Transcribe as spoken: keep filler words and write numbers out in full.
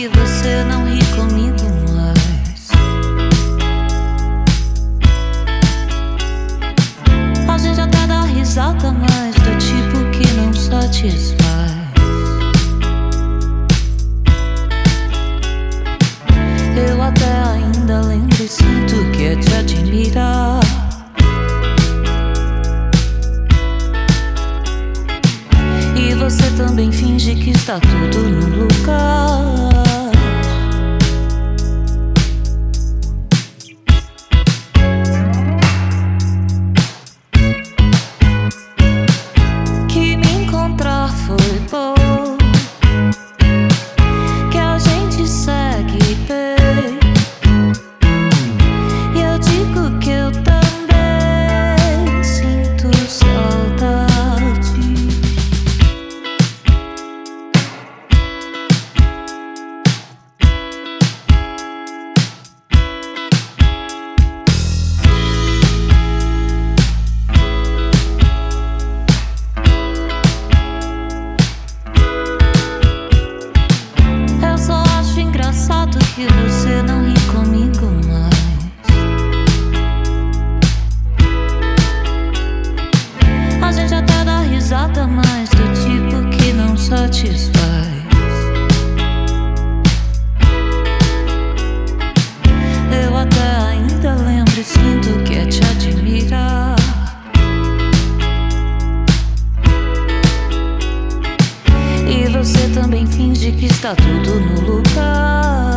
que você não ri comigo mais. A gente até dá risada, mas do tipo que não satisfaz. Eu até ainda lembro e sinto que é te admirar. E você também finge que está tudo no lugar. Que me encontrar foi bom, que a gente segue bem. E eu digo que eu também sinto saudade. Eu só acho engraçado que você não ri comigo mais. A gente até dá risada, mas do tipo que não satisfaz. Eu até ainda lembro e sinto que é te admirar. E você também finge que está tudo no lugar.